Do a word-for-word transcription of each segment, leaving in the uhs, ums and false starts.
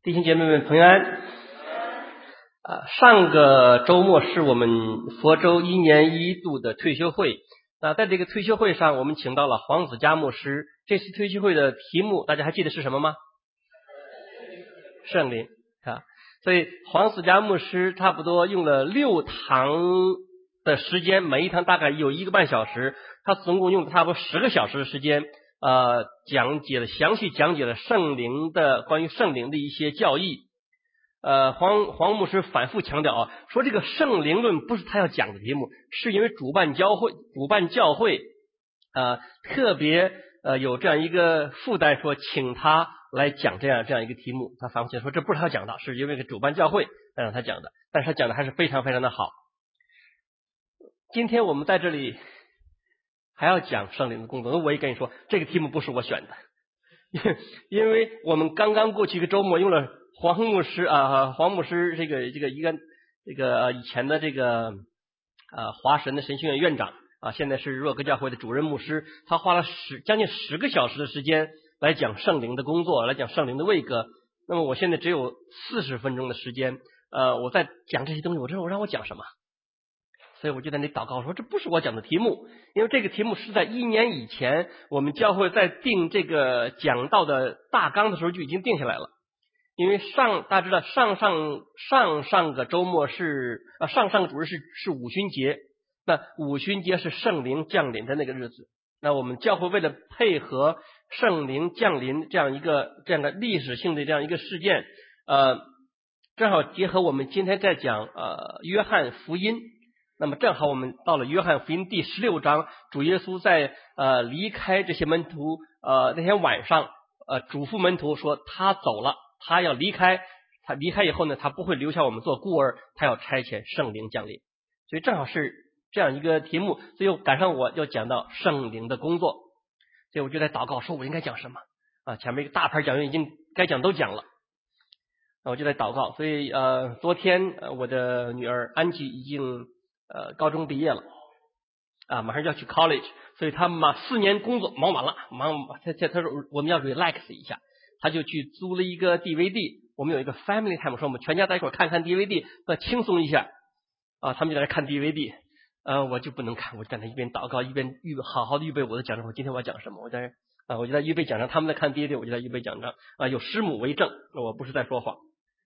弟兄姐妹们平安。啊，上个周末是我们佛州一年一度的退休会。那在这个退休会上，我们请到了黄子嘉牧师。这次退休会的题目大家还记得是什么吗？圣灵啊。所以黄子嘉牧师差不多用了六堂的时间，每一堂大概有一个半小时，他总共用了差不多十个小时的时间，呃，讲解了详细讲解了圣灵的关于圣灵的一些教义。呃，黄黄牧师反复强调啊，说这个圣灵论不是他要讲的题目，是因为主办教会主办教会呃特别呃有这样一个负担，说请他来讲这样这样一个题目。他反复说这不是他讲的，是因为个主办教会让他讲的，但是他讲的还是非常非常的好。今天我们在这里还要讲圣灵的工作，我也跟你说，这个题目不是我选的，因为我们刚刚过去一个周末用了黄牧师啊，黄牧师这个这个一个这个以前的这个呃华神的神学院院长啊，现在是若格教会的主任牧师，他花了十将近十个小时的时间来讲圣灵的工作，来讲圣灵的位格。那么我现在只有四十分钟的时间，呃，我在讲这些东西，我知道我让我讲什么。所以我就在那里祷告说，这不是我讲的题目，因为这个题目是在一年以前我们教会在定这个讲道的大纲的时候就已经定下来了。因为上大家知道上上上上个周末是啊上上个主日是是五旬节，那五旬节是圣灵降临的那个日子。那我们教会为了配合圣灵降临这样一个这样的历史性的这样一个事件，呃，正好结合我们今天在讲呃约翰福音。那么正好我们到了约翰福音第十六章，主耶稣在呃离开这些门徒呃那天晚上呃嘱咐门徒说他走了，他要离开，他离开以后呢，他不会留下我们做孤儿，他要差遣圣灵降临。所以正好是这样一个题目，所以又赶上我要讲到圣灵的工作，所以我就在祷告说我应该讲什么啊？前面一个大牌讲员已经该讲都讲了，我就在祷告。所以呃昨天呃我的女儿安吉已经呃高中毕业了啊，马上就要去 college， 所以他马四年工作忙完了，忙他他他说我们要 relax 一下，他就去租了一个 D V D， 我们有一个 family time， 说我们全家在一块看看 D V D， 要轻松一下啊，他们就在看 D V D， 呃，我就不能看，我就在那一边祷告一边预好好的预备我的讲章，我今天我要讲什么，我在啊，我就在预备讲章，他们在看 D V D， 我就在预备讲章啊，有师母为证，我不是在说谎。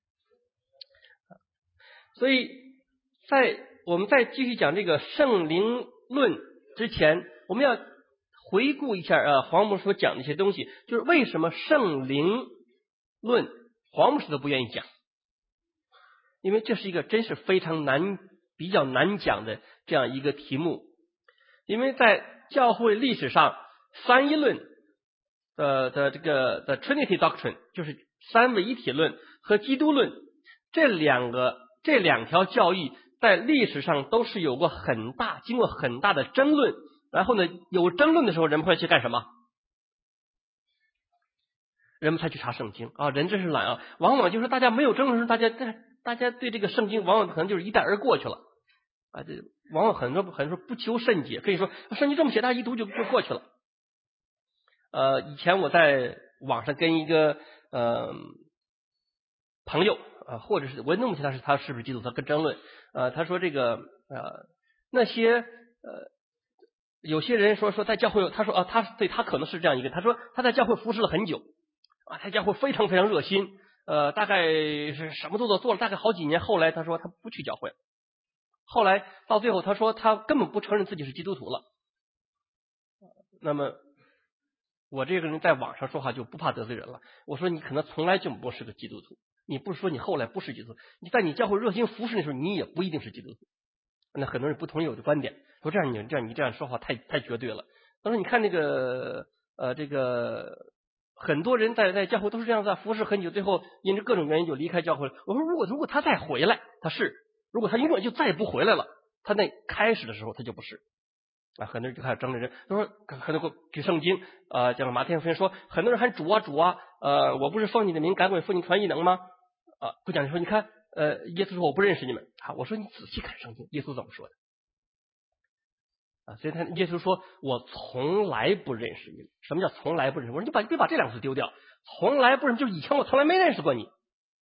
所以在我们再继续讲这个圣灵论之前，我们要回顾一下呃黄牧师所讲的一些东西，就是为什么圣灵论黄牧师都不愿意讲，因为这是一个真是非常难比较难讲的这样一个题目。因为在教会历史上，三一论的的这个的 Trinity Doctrine， 就是三位一体论和基督论，这两个这两条教义在历史上都是有过很大经过很大的争论，然后呢有争论的时候人们会去干什么？人们才去查圣经啊，人真是懒啊！往往就是大家没有争论的时候，大家大家对这个圣经往往可能就是一带而过去了啊，这往往很多很多不求甚解，可以说圣经这么写，大家一读就就过去了。呃，以前我在网上跟一个呃朋友啊，或者是我弄不清他是他是不是基督徒，跟争论，呃，他说这个呃那些呃有些人说说在教会，他说啊他对他可能是这样一个，他说他在教会服侍了很久啊，他教会非常非常热心，呃，大概是什么都做做了大概好几年，后来他说他不去教会了，后来到最后他说他根本不承认自己是基督徒了。那么我这个人在网上说话就不怕得罪人了，我说你可能从来就不是个基督徒，你不是说你后来不是基督徒，你在你教会热心服侍的时候你也不一定是基督徒。那很多人不同意我的观点，说这样你这样你这样说话太太绝对了。他说你看那个呃这个很多人在在教会都是这样子，服侍很久，最后因着各种原因就离开教会了。我说如果如果他再回来，他是；如果他永远就再也不回来了，他那开始的时候他就不是啊。很多人就开始争论人，他说很多举圣经啊，讲马太福音说很多人喊主啊主啊，呃我不是奉你的名赶鬼，奉你传异能吗？啊，不讲说你看呃耶稣说我不认识你们啊，我说你仔细看圣经，耶稣怎么说的啊？所以他耶稣说我从来不认识你们。什么叫从来不认识？我说你把别把这两个字丢掉，从来不认识就是以前我从来没认识过你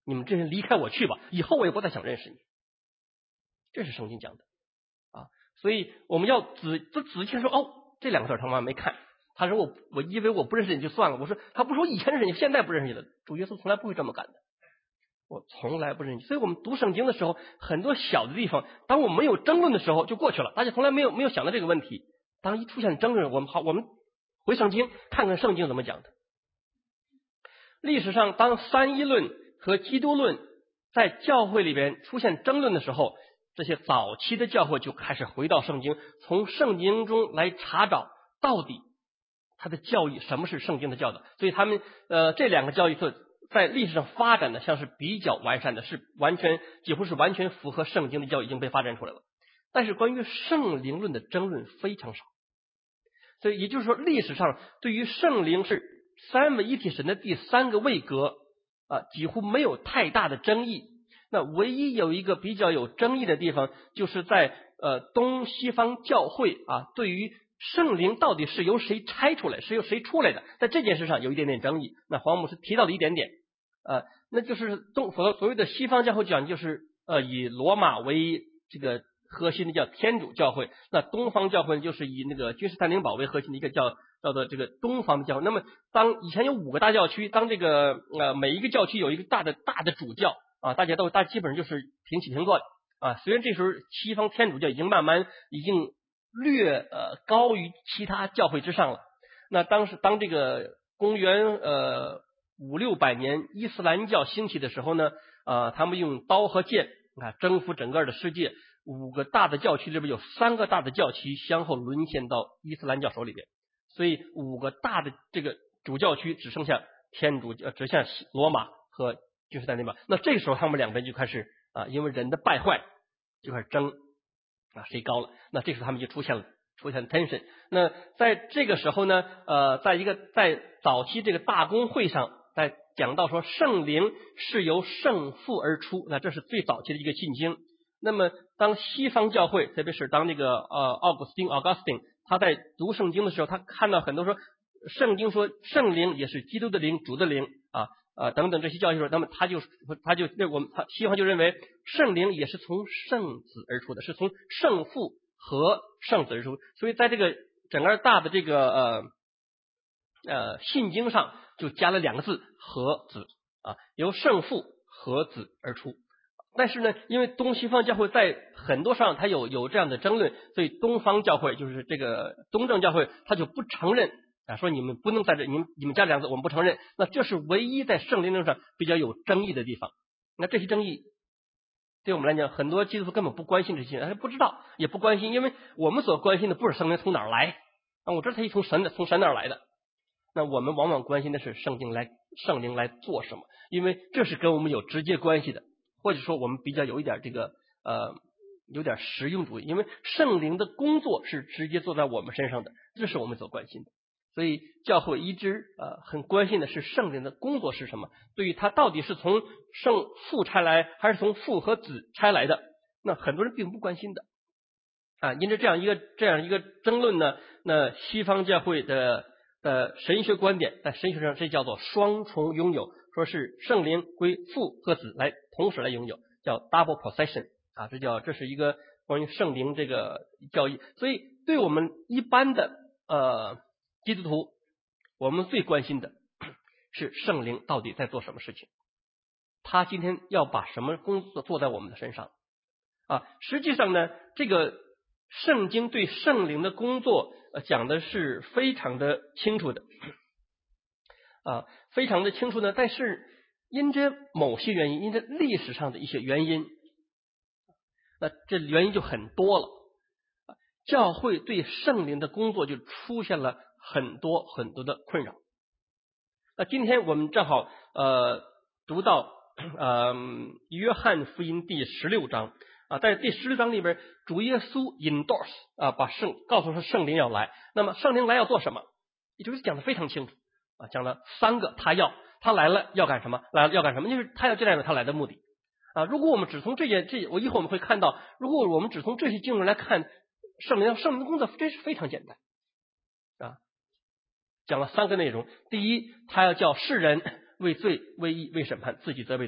你们这人离开我去吧，以后我也不再想认识你。这是圣经讲的啊，所以我们要仔仔仔细说，哦，这两个字他妈没看。他说我我以为我不认识你就算了，我说他不说以前认识你，现在不认识你了。主耶稣从来不会这么干的，我从来不认识你。所以我们读圣经的时候，很多小的地方，当我们没有争论的时候就过去了，大家从来没有没有想到这个问题。当一出现争论，我们好，我们回圣经看看圣经怎么讲的。历史上，当三一论和基督论在教会里边出现争论的时候，这些早期的教会就开始回到圣经，从圣经中来查找到底他的教义什么是圣经的教导。所以他们呃这两个教义是在历史上发展的像是比较完善的，是完全几乎是完全符合圣经的教义已经被发展出来了。但是关于圣灵论的争论非常少，所以也就是说，历史上对于圣灵是三位一体神的第三个位格啊，几乎没有太大的争议。那唯一有一个比较有争议的地方，就是在呃东西方教会啊，对于圣灵到底是由谁拆出来，是由谁出来的，在这件事上有一点点争议。那黄牧师提到了一点点，呃，那就是东所所谓的西方教会讲，就是呃以罗马为这个核心的叫天主教会，那东方教会就是以那个君士坦丁堡为核心的一个叫叫做这个东方的教会。那么当以前有五个大教区，当这个呃每一个教区有一个大的大的主教啊，大家都大基本上就是平起平坐的啊。虽然这时候西方天主教已经慢慢已经略呃高于其他教会之上了。那当时当这个公元呃五六百年伊斯兰教兴起的时候呢，啊，他们用刀和剑啊征服整个的世界。五个大的教区里边有三个大的教区相后沦陷到伊斯兰教手里边，所以五个大的这个主教区只剩下天主呃只剩下罗马和君士坦丁堡。那这个时候他们两边就开始啊，因为人的败坏就开始争啊谁高了。那这时候他们就出现了出现 tension。那在这个时候呢，呃，在一个在早期这个大公会上，在讲到说圣灵是由圣父而出，那这是最早期的一个信经。那么当西方教会，特别是当那个呃奥古斯丁 Augustine 他在读圣经的时候，他看到很多说圣经说圣灵也是基督的灵、主的灵啊呃等等这些教义说，那么他就他就我们他西方就认为圣灵也是从圣子而出的，是从圣父和圣子而出。所以在这个整个大的这个呃呃信经上就加了两个字和子啊，由圣父和子而出。但是呢，因为东西方教会在很多上它有有这样的争论，所以东方教会就是这个东正教会，他就不承认啊，说你们不能在这，你们你们加两个字，我们不承认。那这是唯一在圣灵论上比较有争议的地方。那这些争议对我们来讲，很多基督徒根本不关心这些，他不知道也不关心，因为我们所关心的不是圣灵从哪儿来啊，我知道他从神的从神那儿来的。那我们往往关心的是圣经来圣灵来做什么，因为这是跟我们有直接关系的。或者说我们比较有一点这个呃有点实用主义，因为圣灵的工作是直接做在我们身上的，这是我们所关心的。所以教会一直呃很关心的是圣灵的工作是什么，对于他到底是从圣父差来还是从父和子差来的，那很多人并不关心的啊。因着这样一个这样一个争论呢，那西方教会的的神学观点在神学上这叫做双重拥有，说是圣灵归父和子来同时来拥有，叫 double possession 啊，这叫这是一个关于圣灵这个教义。所以对我们一般的呃基督徒，我们最关心的是圣灵到底在做什么事情，他今天要把什么工作做在我们的身上啊？实际上呢，这个圣经对圣灵的工作呃讲的是非常的清楚的啊，非常的清楚呢。但是因着某些原因，因着历史上的一些原因，那这原因就很多了。教会对圣灵的工作就出现了很多很多的困扰。那今天我们正好呃读到呃约翰福音第十六章啊，在第十六章里边，主耶稣 endorse 啊，把圣告诉说圣灵要来。那么圣灵来要做什么？也就是讲的非常清楚啊，讲了三个他要他来了要干什么，来了要干什么，就是他要这样的他来的目的啊。如果我们只从这些这我一会儿我们会看到，如果我们只从这些经文来看圣灵圣灵的工作，这是非常简单啊。讲了三个内容，第一，他要叫世人为罪为义为审判，自己责备自己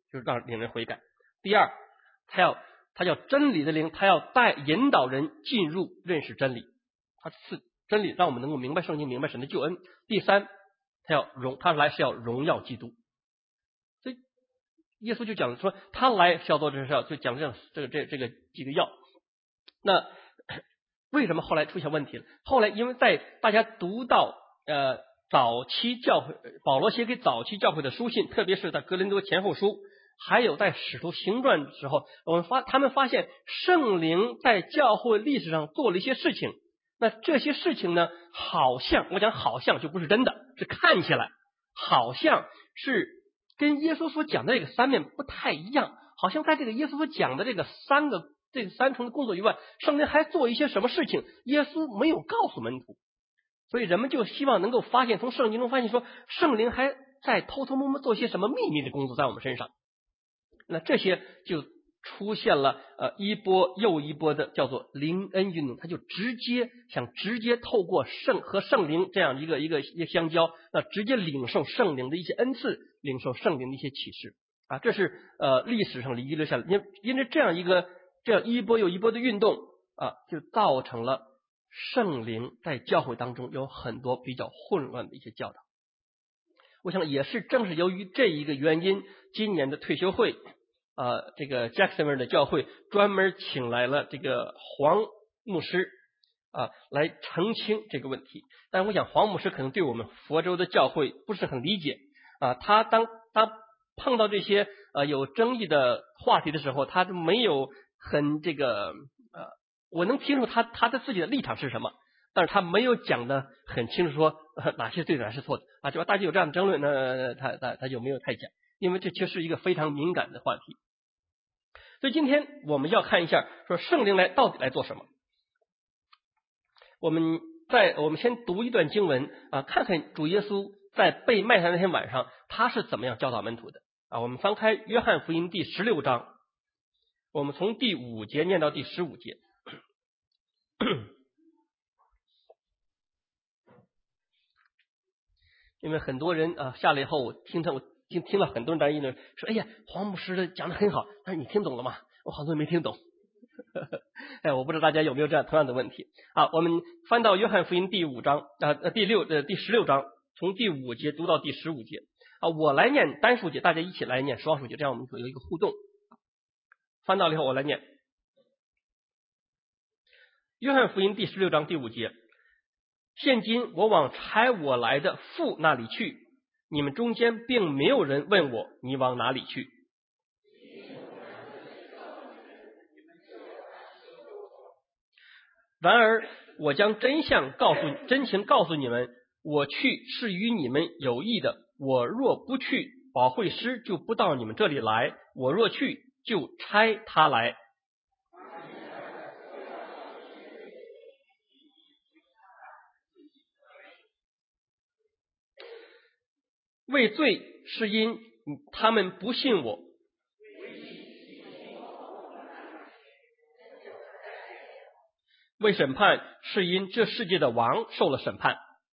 就是让领人悔改。第二，他要他叫真理的灵，他要带引导人进入认识真理，他是真理让我们能够明白圣经，明白神的救恩。第三，他要荣他来是要荣耀基督。所以耶稣就讲说他来是要做这事，就讲这样这个这这个几个要。那为什么后来出现问题了？后来因为在大家读到呃早期教会，保罗写给早期教会的书信，特别是在哥林多前后书，还有在使徒行传的时候，我们发他们发现圣灵在教会历史上做了一些事情。那这些事情呢，好像我讲好像就不是真的，是看起来好像是跟耶稣所讲的这个三面不太一样，好像在这个耶稣所讲的这个三个这个三重的工作以外，圣灵还做一些什么事情，耶稣没有告诉门徒。所以人们就希望能够发现，从圣经中发现说，圣灵还在偷偷摸摸做些什么秘密的工作在我们身上。那这些就出现了呃一波又一波的叫做灵恩运动，他就直接想直接透过圣和圣灵这样一个一个一个相交，那直接领受圣灵的一些恩赐，领受圣灵的一些启示啊，这是呃历史上遗留下来，因因为这样一个这样一波又一波的运动啊，就造成了圣灵在教会当中有很多比较混乱的一些教导。我想也是正是由于这一个原因，今年的退休会呃，这个 Jacksonville 的教会专门请来了这个黄牧师啊，来澄清这个问题。但我想黄牧师可能对我们佛州的教会不是很理解啊，他当他碰到这些呃有争议的话题的时候，他就没有很这个呃，我能听出他他的自己的立场是什么，但是他没有讲的很清楚说、呃、哪些对哪些错的啊，就大家有这样的争论呢，他他他就没有太讲，因为这确实是一个非常敏感的话题。所以今天我们要看一下，说圣灵来到底来做什么。我们在我们先读一段经文啊，看看主耶稣在被卖他那天晚上，他是怎么样教导门徒的啊。我们翻开约翰福音第十六章，我们从第五节念到第十五节。因为很多人啊下来以后，我听他我听听了很多人在议论说，哎呀，黄牧师的讲的很好，但是你听懂了吗？我好多人没听懂。哎，我不知道大家有没有这样同样的问题。好，我们翻到约翰福音第五章啊、呃、第六呃第十六章，从第五节读到第十五节啊，我来念单数节，大家一起来念双数节，这样我们有一个互动。翻到了以后我来念约翰福音第十六章第五节。现今我往差我来的父那里去，你们中间并没有人问我，你往哪里去？然而我将真相告诉真情告诉你们，我去是与你们有益的，我若不去，保惠师就不到你们这里来，我若去，就差他来。为罪是因他们不信我，为审判是因这世界的王受了审判。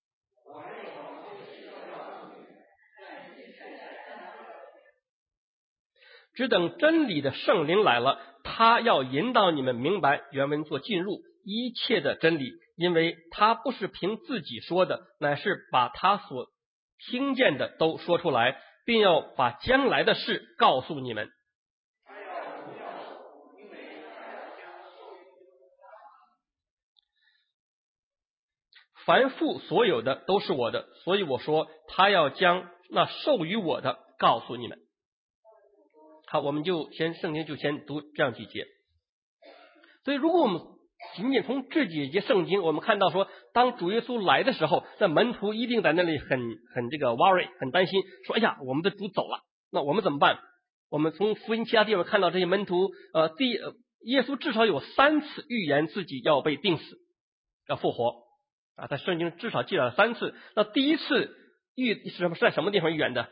只等真理的圣灵来了，他要引导你们明白，原文做进入一切的真理，因为他不是凭自己说的，乃是把他所听见的都说出来，并要把将来的事告诉你们。凡父所有的都是我的，所以我说他要将那授予我的告诉你们。好，我们就先圣经就先读这样几节。所以如果我们仅仅从这几节圣经，我们看到说，当主耶稣来的时候，那门徒一定在那里很很这个 worry， 很担心，说哎呀，我们的主走了，那我们怎么办？我们从福音其他地方看到这些门徒，呃，第呃耶稣至少有三次预言自己要被钉死，要复活啊，在圣经至少记载了三次。那第一次预是什么？是在什么地方预言的？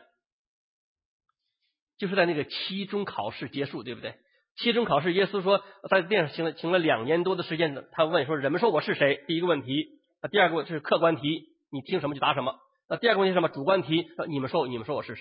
就是在那个期中考试结束，对不对？期中考试，耶稣说在地上行了行了两年多的时间，他问说人们说我是谁？第一个问题，那第二个是客观题，你听什么就答什么。那第二个问题是什么？主观题，你们说你们说我是谁？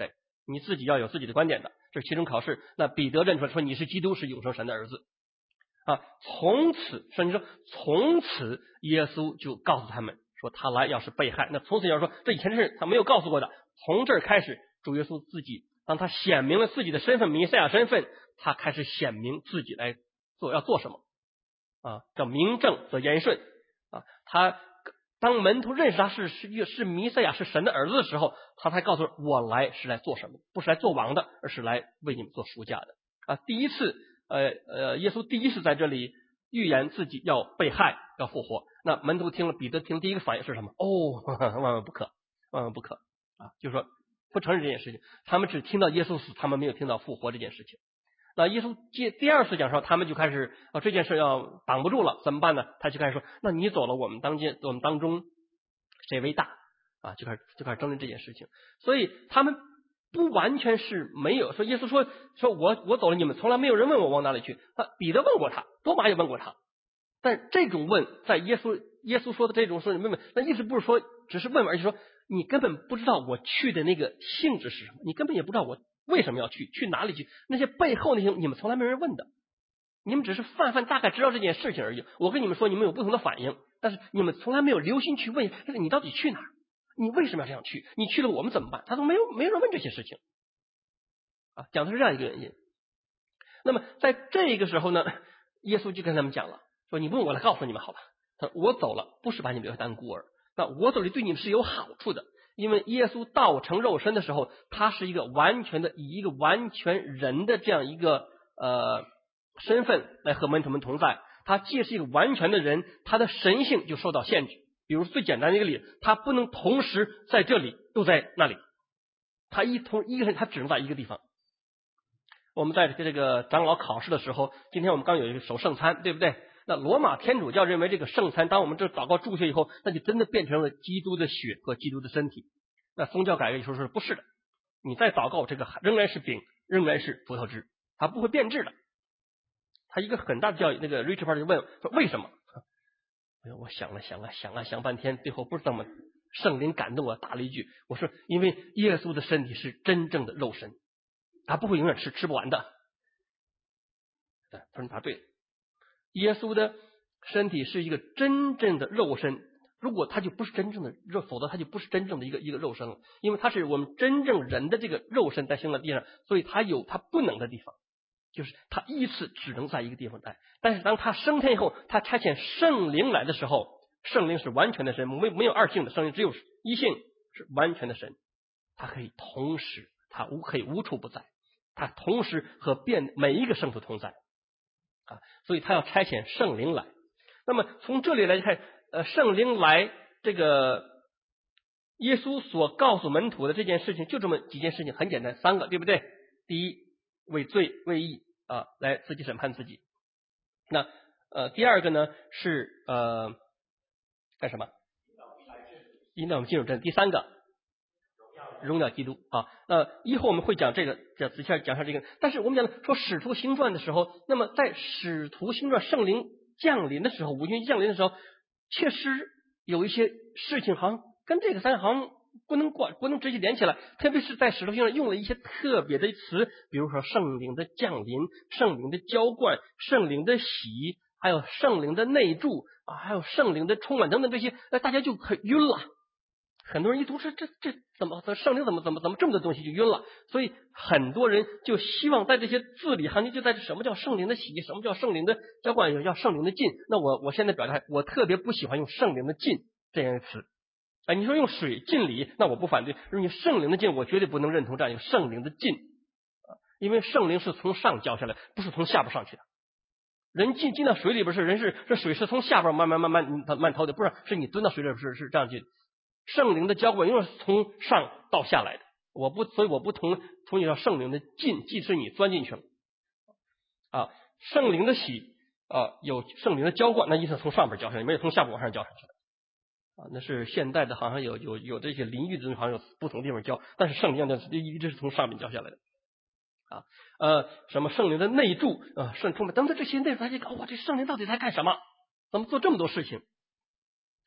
你自己要有自己的观点的，这是期中考试。那彼得认出来说你是基督，是永生神的儿子啊。从此圣经说，从此耶稣就告诉他们说他来要是被害。那从此要说这以前的事他没有告诉过的，从这儿开始主耶稣自己当他显明了自己的身份，弥赛亚身份，他开始显明自己来做要做什么啊，叫名正则言顺啊。他当门徒认识他是是是弥赛亚是神的儿子的时候，他才告诉我来是来做什么，不是来做王的，而是来为你们做赎价的啊。第一次呃呃，耶稣第一次在这里预言自己要被害要复活，那门徒听了，彼得听第一个反应是什么？哦，万万不可，万万不可啊！就是说不承认这件事情，他们只听到耶稣死，他们没有听到复活这件事情。那耶稣接第二次讲说，他们就开始啊，这件事要挡不住了，怎么办呢？他就开始说，那你走了，我们当间我们当中谁为大啊？就开始就开始争论这件事情。所以他们不完全是没有说，耶稣说说我我走了，你们从来没有人问我往哪里去。啊，彼得问过他，多马也问过他，但这种问在耶稣耶稣说的这种说你问问，那意思不是说只是问问，而是说你根本不知道我去的那个性质是什么，你根本也不知道我为什么要去，去哪里去？那些背后那些你们从来没人问的，你们只是泛泛大概知道这件事情而已。我跟你们说，你们有不同的反应，但是你们从来没有留心去问，但是你到底去哪儿？你为什么要这样去？你去了我们怎么办？他都没有没有人问这些事情啊，讲的是这样一个原因。那么在这个时候呢，耶稣就跟他们讲了，说你问我来告诉你们好吧，他说我走了不是把你们留下当孤儿，那我走了对你们是有好处的。因为耶稣道成肉身的时候，他是一个完全的以一个完全人的这样一个呃身份来和门徒们同在。他既是一个完全的人，他的神性就受到限制。比如最简单的一个例子，他不能同时在这里又在那里，他一同一个人他只能在一个地方。我们在这个长老考试的时候，今天我们刚有一个守圣餐，对不对？那罗马天主教认为这个圣餐，当我们这祷告注血以后，那就真的变成了基督的血和基督的身体。那宗教改革说是不是的，你再祷告这个仍然是饼，仍然是葡萄汁，它不会变质的。他一个很大的教育，那个 Richard 就问说为什么？哎呀，我想了想了想了想半天，最后不是这么圣灵感动我打了一句，我说因为耶稣的身体是真正的肉身，他不会永远吃吃不完的。他说你答对了，耶稣的身体是一个真正的肉身，如果他就不是真正的肉，否则他就不是真正的一个一个肉身了，因为他是我们真正人的这个肉身在行在地上，所以他有他不能的地方，就是他依次只能在一个地方待。但是当他升天以后，他差遣圣灵来的时候，圣灵是完全的神，没没有二性的，圣灵只有一性，是完全的神，他可以同时，他无可以无处不在，他同时和变每一个圣徒同在啊，所以他要差遣圣灵来。那么从这里来看，呃，圣灵来这个耶稣所告诉门徒的这件事情，就这么几件事情，很简单，三个，对不对？第一，为罪为义啊，来自己审判自己。那呃，第二个呢是呃干什么？引导我们进入真。第三个，荣耀基督啊。呃，一会儿我们会讲这个，讲仔细讲下这个。但是我们讲说使徒行传的时候，那么在使徒行传圣灵降临的时候，五旬降临的时候，确实有一些事情好像跟这个三好像不能挂不能直接连起来，特别是在使徒行传用了一些特别的词，比如说圣灵的降临、圣灵的浇灌、圣灵的洗，还有圣灵的内住啊，还有圣灵的充满等等这些，那大家就很晕了。很多人一读这这这怎么圣灵怎么怎么怎么这么多东西就晕了，所以很多人就希望在这些字里行间就在什么叫圣灵的洗，什么叫圣灵的浇灌，叫圣灵的浸。那我我现在表达，我特别不喜欢用圣灵的浸这样的词。哎，你说用水浸礼，那我不反对；用圣灵的浸，我绝对不能认同这样一个圣灵的浸啊，因为圣灵是从上浇下来，不是从下边上去的。人进进到水里边是人是这水是从下边慢慢慢慢慢慢掏的，不是是你蹲到水里边是是这样进。圣灵的浇灌因为是从上到下来的，我不所以我不同同意叫圣灵的进，即是你钻进去了啊。圣灵的洗啊，有圣灵的浇灌，那意思从上边浇下来，没有从下边往上浇上去的啊。那是现代的，好像有有有这些淋浴的东西，好像有不同地方浇，但是圣灵的一直是从上面浇下来的啊。呃，什么圣灵的内住啊，圣充满等等这些内容，大家讲哇，这圣灵到底在干什么？怎么做这么多事情？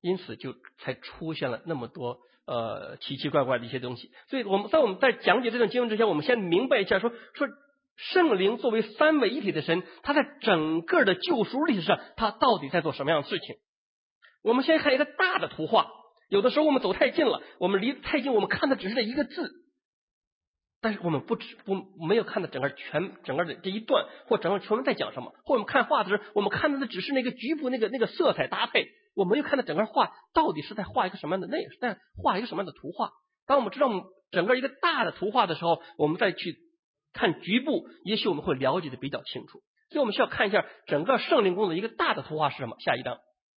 因此就才出现了那么多呃奇奇怪怪的一些东西。所以我们在我们在讲解这段经文之前，我们先明白一下，说说圣灵作为三位一体的神，他在整个的救赎历史上，他到底在做什么样的事情。我们先看一个大的图画，有的时候我们走太近了，我们离太近，我们看的只是这一个字，但是我们不只不没有看到整个全整个的这一段，或整个全文在讲什么。或我们看画的时候，我们看到的只是那个局部那个那个色彩搭配，我没有看到整个画到底是在画一个什么样的内容，在画一个什么样的图画。当我们知道我们整个一个大的图画的时候，我们再去看局部，也许我们会了解的比较清楚。所以我们需要看一下整个圣灵宫的一个大的图画是什么。下一张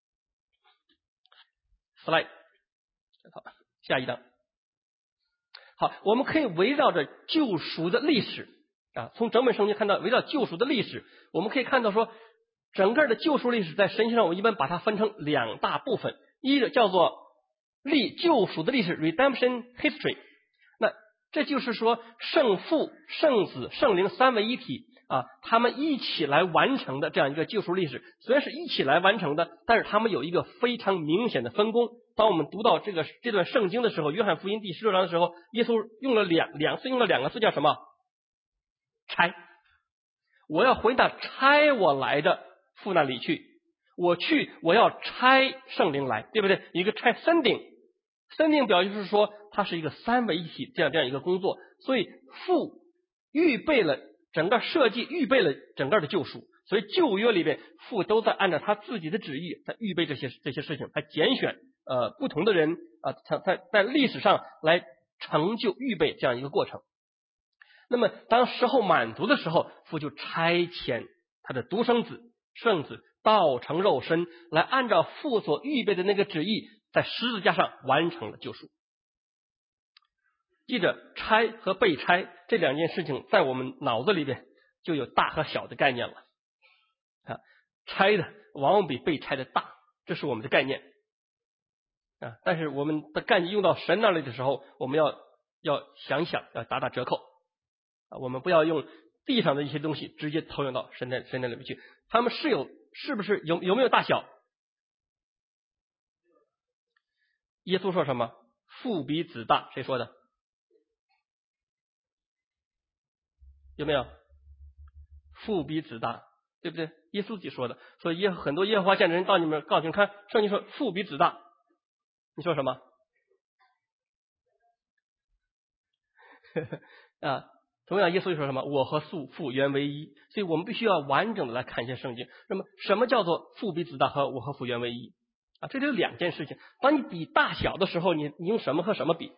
slide， 好，下一张。好，我们可以围绕着救赎的历史啊，从整本圣经看到围绕救赎的历史，我们可以看到说，整个的救赎历史在神学上我们一般把它分成两大部分，一个叫做历救赎的历史 redemption history， 那这就是说圣父、圣子、圣灵三位一体啊，他们一起来完成的这样一个救赎历史。虽然是一起来完成的，但是他们有一个非常明显的分工。当我们读到这个这段圣经的时候，约翰福音第十六章的时候，耶稣用了两两次用了两个字，叫什么？差。我要回答差我来的父那里去，我去我要差圣灵来，对不对？一个差 sending sending 表就是说它是一个三位一体这样这样一个工作，所以父预备了整个设计，预备了整个的救赎。所以旧约里边父都在按照他自己的旨意在预备这些这些事情，他拣选呃不同的人啊，他在在历史上来成就预备这样一个过程。那么当时候满足的时候，父就差遣他的独生子圣子道成肉身，来按照父所预备的那个旨意，在十字架上完成了救赎。记着，差和被差这两件事情在我们脑子里边就有大和小的概念了啊，差的往往比被差的大，这是我们的概念啊。但是我们的概念用到神那里的时候，我们要要想一想，要打打折扣啊。我们不要用地上的一些东西直接投用到神的神那里面去，他们是有是不是有有没有大小？耶稣说什么？父比子大，谁说的？有没有？父比子大，对不对？耶稣自己说的。所以耶很多耶和华见证人到你们告诉你们看，圣经说父比子大，你说什么？啊，同样耶稣就说什么？我和父父原为一。所以我们必须要完整的来看一些圣经。那么什么叫做父比子大和我和父原为一啊？这就两件事情。当你比大小的时候，你你用什么和什么比？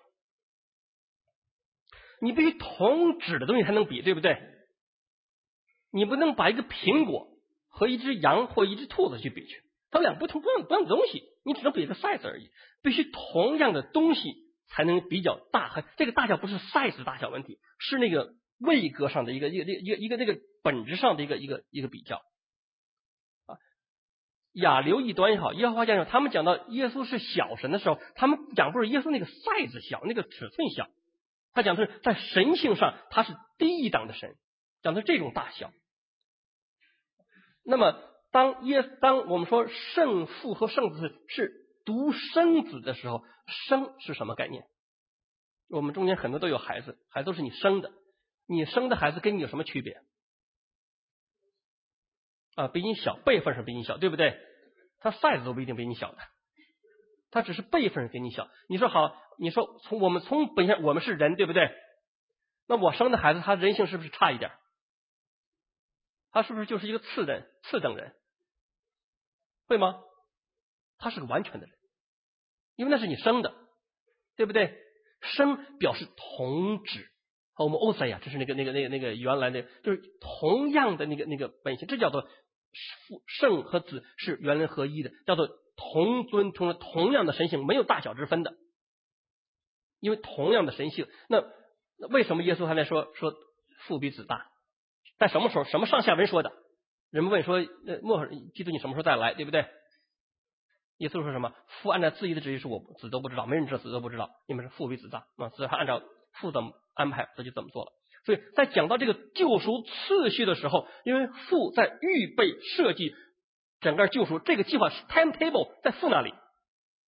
你必须同质的东西才能比，对不对？你不能把一个苹果和一只羊或一只兔子去比去，它们俩不同不同不同的东西，你只能比个 size 而已。必须同样的东西才能比较大，和这个大小不是 size 大小问题，是那个位格上的一个一个一个一个那个本质上的一个一个一个比较啊。亚流异端也好，耶和华讲他们讲到耶稣是小神的时候，他们讲不是耶稣那个 size 小，那个尺寸小，他讲的是在神性上他是低一档的神，讲的这种大小。那么当耶当我们说圣父和圣子是独生子的时候，生是什么概念？我们中间很多都有孩子，孩子都是你生的，你生的孩子跟你有什么区别啊？比你小，辈分上比你小，对不对？他 size 都不一定比你小的，他只是辈分比你小。你说好，你说从我们从本身我们是人，对不对？那我生的孩子他人性是不是差一点？他是不是就是一个次人次等人？会吗？他是个完全的人，因为那是你生的，对不对？生表示同质，我们欧塞呀，这是那个那个那个那个原来的，就是同样的那个那个本性，这叫做父圣和子是原人合一的，叫做同尊同同样的神性，没有大小之分的，因为同样的神性。那为什么耶稣还在说说父比子大？在什么时候？什么上下文说的？人们问说，呃，末基督你什么时候再来？对不对？耶稣说什么？父按照自己的旨意是我子都不知道，没人知道，子都不知道，因为是父比子大啊，所以他按照父怎么安排，他就怎么做了。所以在讲到这个救赎次序的时候，因为父在预备设计整个救赎，这个计划是 timetable 在父那里，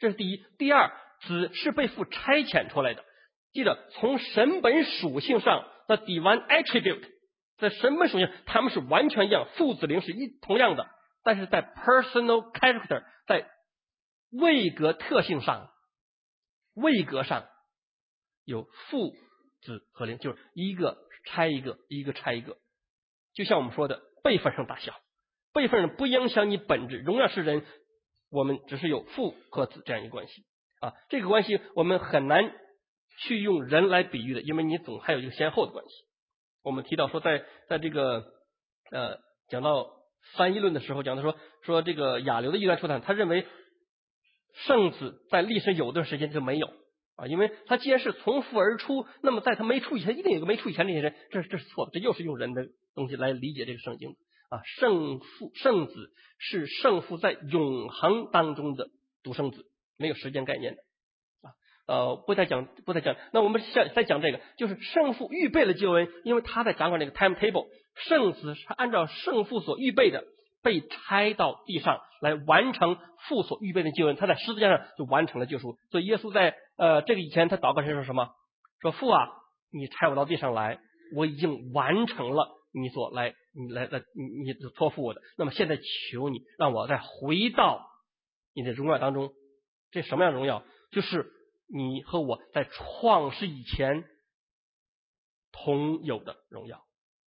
这是第一。第二，子是被父差遣出来的。记得，从神本属性上的 divine attribute， 在神本属性他们是完全一样，父子灵是一同样的，但是在 personal character， 在位格特性上，位格上有父子和灵，就是一个差一个，一个差一个。就像我们说的辈分上大小，辈分上不影响你本质。荣耀是人，我们只是有父和子这样一个关系啊，这个关系我们很难去用人来比喻的，因为你总还有一个先后的关系。我们提到说在，在在这个呃讲到三一论的时候，讲到说说这个亚流的异端出产，他认为圣子在历史有段时间就没有啊，因为他既然是从父而出，那么在他没出以前，一定有个没出以前这些人，这这是错的，这又是用人的东西来理解这个圣经啊。圣父圣子是圣父在永恒当中的独生子，没有时间概念的啊。呃，不再讲不再讲。那我们再再讲这个，就是圣父预备了救恩，因为他在掌管这个 timetable， 圣子是按照圣父所预备的，被差到地上来完成父所预备的救恩，他在十字架上就完成了救赎。所以耶稣在呃这个以前他祷告时说什么？说父啊，你差我到地上来，我已经完成了你所来你来来你你托付我的。那么现在求你让我再回到你的荣耀当中。这什么样的荣耀？就是你和我在创世以前同有的荣耀。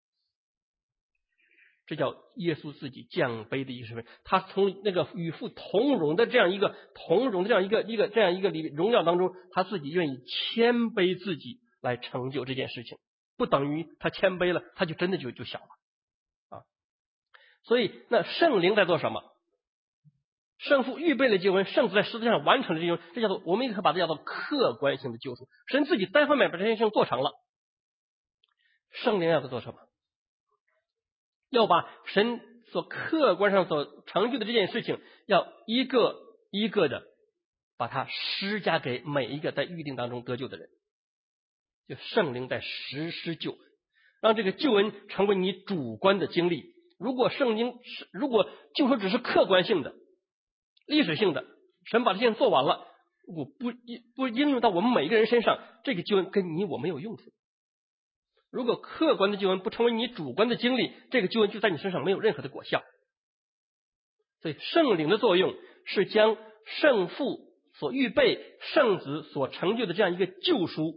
这叫耶稣自己降卑的一个身份，他从那个与父同荣的这样一个同荣的这样一个一个这样一个荣耀当中，他自己愿意谦卑自己来成就这件事情，不等于他谦卑了，他就真的就就小了啊。所以那圣灵在做什么？圣父预备了救恩，圣子在十字架上完成了救恩，这叫做我们也可以把它叫做客观性的救赎。神自己单方面把这件事情做成了，圣灵要做什么？要把神所客观上所成就的这件事情，要一个一个的把它施加给每一个在预定当中得救的人。就圣灵在实施救恩，让这个救恩成为你主观的经历。如果圣经如果救赎只是客观性的、历史性的，神把这件事做完了，我不不应用到我们每一个人身上，这个救恩跟你我没有用处。如果客观的救恩不成为你主观的经历，这个救恩就在你身上没有任何的果效。所以圣灵的作用是将圣父所预备、圣子所成就的这样一个救赎，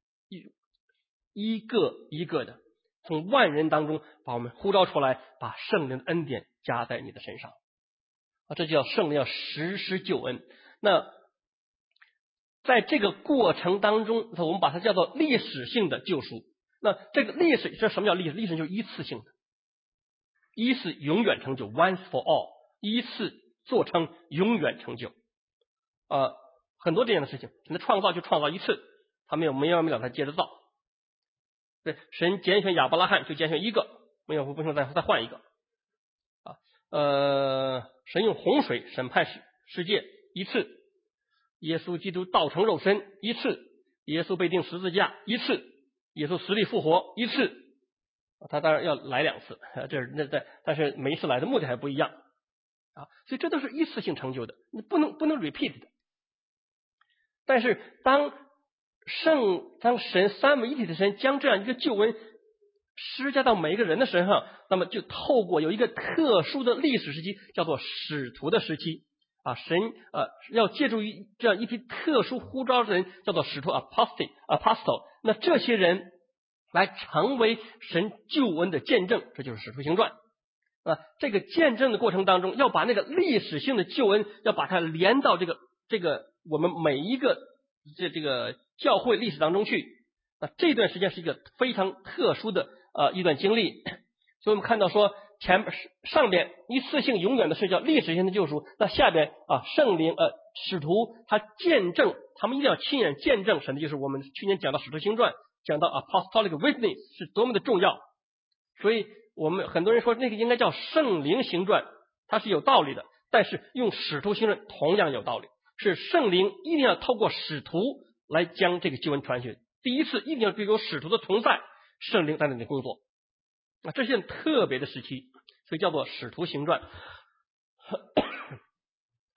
一个一个的从万人当中把我们呼召出来，把圣灵的恩典加在你的身上啊，这叫圣灵要实施救恩。那在这个过程当中，我们把它叫做历史性的救赎。那这个历史，这什么叫历史？历史就是一次性的，一次永远成就 ，once for all， 一次做成永远成就。呃，很多这样的事情，神的创造就创造一次，他没有没完没了，他接着造。对，神拣选亚伯拉罕就拣选一个，没有不行再再换一个。啊，呃，神用洪水审判世世界一次，耶稣基督道成肉身一次，耶稣被钉十字架一次。耶稣死里复活一次，他当然要来两次，这是那在，但是每一次来的目的还不一样啊，所以这都是一次性成就的，你不能不能 repeat 的。但是当圣当神三位一体的神将这样一个救恩施加到每一个人的身上，那么就透过有一个特殊的历史时期，叫做使徒的时期啊，神呃要借助于这样一批特殊呼召的人，叫做使徒 apostle apostle。那这些人来成为神救恩的见证，这就是使徒行传啊。这个见证的过程当中，要把那个历史性的救恩，要把它连到这个这个我们每一个这这个教会历史当中去。那这段时间是一个非常特殊的呃一段经历，所以我们看到说前上边一次性永远的是叫历史性的救赎，那下边啊圣灵呃使徒他见证，他们一定要亲眼见证神的，就是我们去年讲到使徒行传，讲到 apostolic witness 是多么的重要。所以我们很多人说那个应该叫圣灵行传，它是有道理的，但是用使徒行传同样有道理，是圣灵一定要透过使徒来将这个救恩传去。第一次一定要有使徒的同在，圣灵在那里工作啊，这是件特别的时期，所以叫做使徒行传。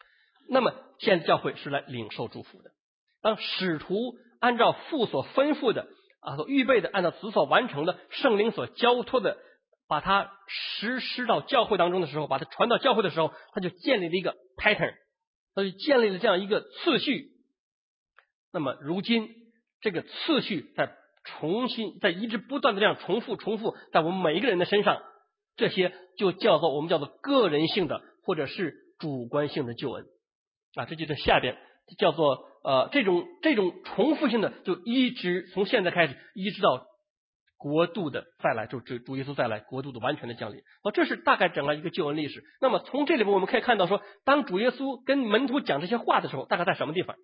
那么现在教会是来领受祝福的。当使徒按照父所吩咐的啊，所预备的，按照子所完成的，圣灵所交托的，把它实施到教会当中的时候，把它传到教会的时候，他就建立了一个 pattern， 他就建立了这样一个次序。那么如今这个次序在重新在一直不断的这样重复重复在我们每一个人的身上，这些就叫做我们叫做个人性的或者是主观性的救恩啊，这就是下边叫做呃这种这种重复性的，就一直从现在开始一直到国度的再来，就主主耶稣再来，国度的完全的降临啊，这是大概整个一个救恩历史。那么从这里面我们可以看到说，当主耶稣跟门徒讲这些话的时候，大概在什么地方？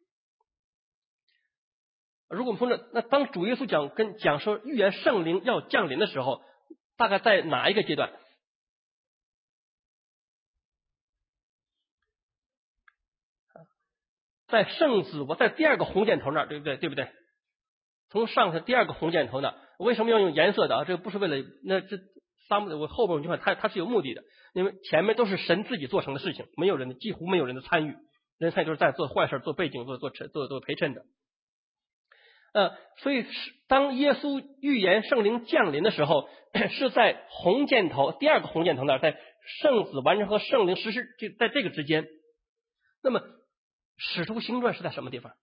如果我们从这，那当主耶稣讲跟讲说预言圣灵要降临的时候，大概在哪一个阶段？在圣子，我在第二个红箭头那儿，对不对？对不对？从上头第二个红箭头那，为什么要用颜色的啊？这个不是为了那这三我后边我就看它它是有目的的，因为前面都是神自己做成的事情，没有人的几乎没有人的参与，人参与都是在做坏事、做背景、做做做做陪衬的。呃，所以当耶稣预言圣灵降临的时候，是在红箭头第二个红箭头那儿，在圣子完成和圣灵实施这在这个之间。那么使徒行传是在什么地方？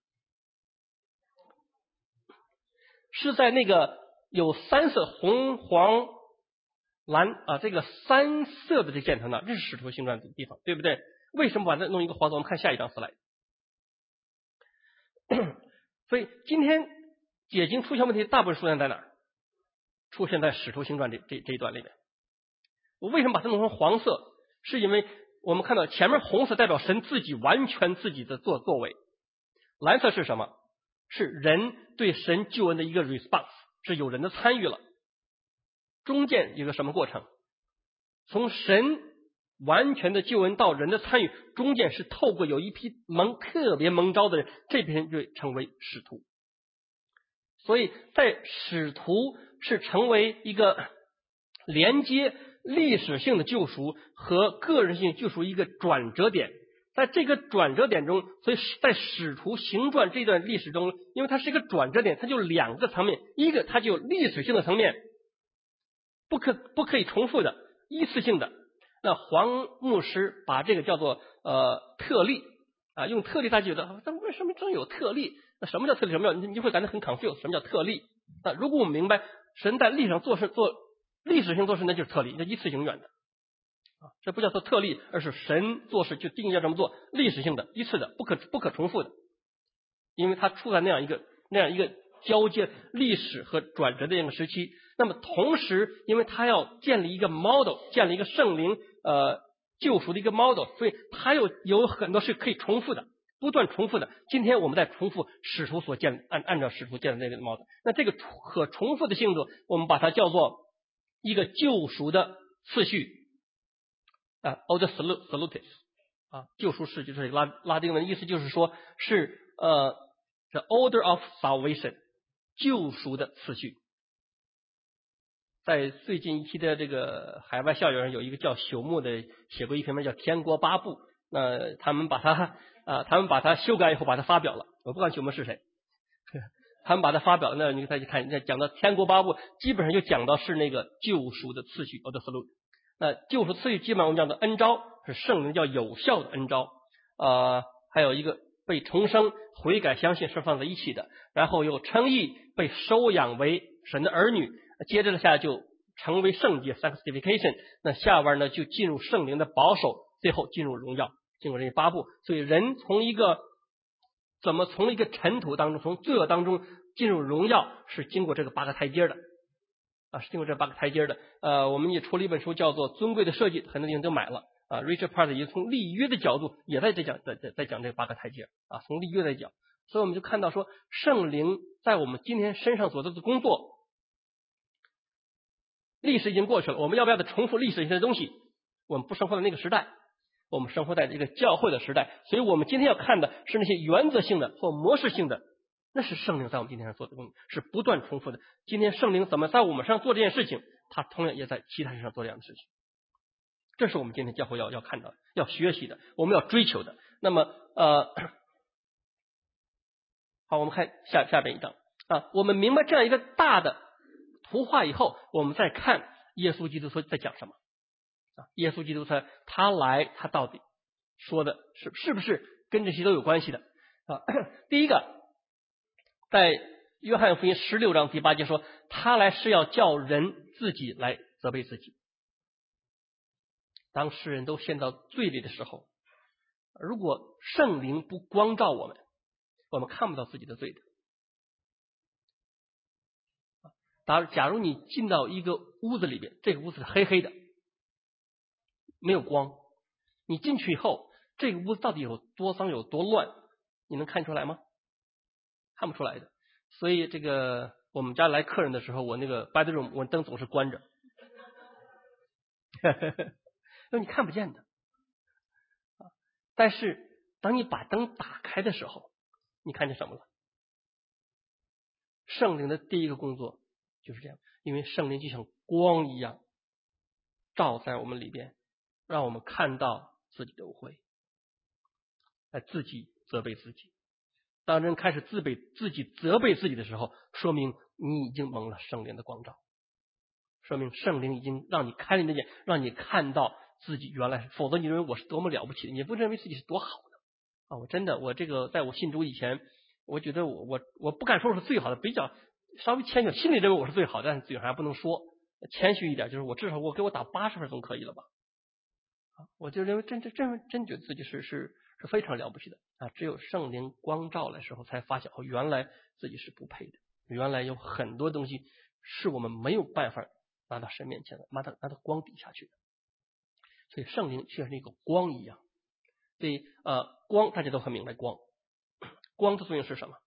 是在那个有三色红黄蓝啊这个三色的这箭头那，这是使徒行传的地方，对不对？为什么把它弄一个黄色？我们看下一张slide。所以今天解经出现问题大部分出现在哪儿？出现在使徒行传这这这一段里面。我为什么把它弄成黄色？是因为我们看到前面红色代表神自己完全自己的作作为，蓝色是什么？是人对神救恩的一个 response， 是有人的参与了。中间有个什么过程？从神完全的救恩到人的参与，中间是透过有一批蒙特别蒙召的人，这批人就成为使徒。所以在使徒是成为一个连接历史性的救赎和个人性救赎一个转折点。在这个转折点中，所以在使徒行传这段历史中，因为它是一个转折点，它就两个层面，一个它就有历史性的层面，不可不可以重复的一次性的。那黄牧师把这个叫做呃特例啊，用特例，大家觉得但为什么真有特例？那什么叫特例？什么叫你就会感到很 confused？ 什么叫特例？那如果我们明白神在历史上做事做历史性做事，那就是特例，那一次永远的啊，这不叫做特例，而是神做事就定义要这么做，历史性的一次的，不可不可重复的，因为它处在那样一个那样一个交界历史和转折的这样一个时期。那么同时，因为他要建立一个 model， 建立一个圣灵呃救赎的一个 model， 所以他又有很多是可以重复的，不断重复的。今天我们在重复使徒所建按按照使徒建的那个 model， 那这个可重复的性质，我们把它叫做一个救赎的次序啊 order salutis 啊，救赎次序就是拉拉丁文意思就是说是呃 the order of salvation 救赎的次序。在最近一期的这个海外校友上，有一个叫朽木的写过一篇文叫《天国八部》，那他们把它啊，他们把它修改以后把它发表了。我不管朽木是谁，他们把它发表了，那你再去看，那讲到天国八部，基本上就讲到是那个救赎的次序 order salutis。那救赎次序基本上我们讲的恩召是圣灵叫有效的恩召，呃，还有一个被重生、悔改、相信是放在一起的，然后有称义、被收养为神的儿女。接着下就成为圣洁 sanctification， 那下边呢就进入圣灵的保守，最后进入荣耀，进入这八步。所以人从一个怎么从一个尘土当中，从罪恶当中进入荣耀，是经过这个八个台阶的啊，是经过这八个台阶的。呃，我们也出了一本书叫做《尊贵的设计》，很多地方都买了啊。Richard Part 也从立约的角度也在这讲，在在在讲这八个台阶啊，从立约来讲。所以我们就看到说，圣灵在我们今天身上所做的工作。历史已经过去了，我们要不要再重复历史性的东西？我们不生活在那个时代，我们生活在这个教会的时代，所以我们今天要看的是那些原则性的或模式性的，那是圣灵在我们今天上做的东西，是不断重复的。今天圣灵怎么在我们身上做这件事情，他同样也在其他人上做这样的事情。这是我们今天教会要要看到的，要学习的，我们要追求的。 那么呃，好，我们看下下边一章啊，我们明白这样一个大的图画以后，我们再看耶稣基督说在讲什么啊？耶稣基督他他来，他到底说的是是不是跟这些都有关系的啊？第一个，在约翰福音十六章第八节说，他来是要叫人自己来责备自己。当世人都陷到罪里的时候，如果圣灵不光照我们，我们看不到自己的罪的。假如假如你进到一个屋子里边，这个屋子是黑黑的，没有光，你进去以后，这个屋子到底有多脏有多乱，你能看出来吗？看不出来的。所以这个我们家来客人的时候，我那个 bedroom 我灯总是关着，因为你看不见的。但是当你把灯打开的时候，你看见什么了？圣灵的第一个工作就是这样，因为圣灵就像光一样照在我们里边，让我们看到自己的污秽，来自己责备自己。当人开始自备自己责备自己的时候，说明你已经蒙了圣灵的光照，说明圣灵已经让你开了你的眼，让你看到自己原来是，否则你认为我是多么了不起的，你不认为自己是多好的啊！我真的，我这个在我信主以前，我觉得我我我不敢说我是最好的，比较稍微谦虚，心里认为我是最好的，但是嘴上还不能说，谦虚一点，就是我至少我给我打八十分总可以了吧？啊，我就认为真真真真觉得自己是是是非常了不起的啊！只有圣灵光照的时候，才发现哦，原来自己是不配的，原来有很多东西是我们没有办法拿到神面前的，拿到拿到光底下去的。所以圣灵就像是一个光一样。所以呃，光大家都很明白，光光的作用是什么？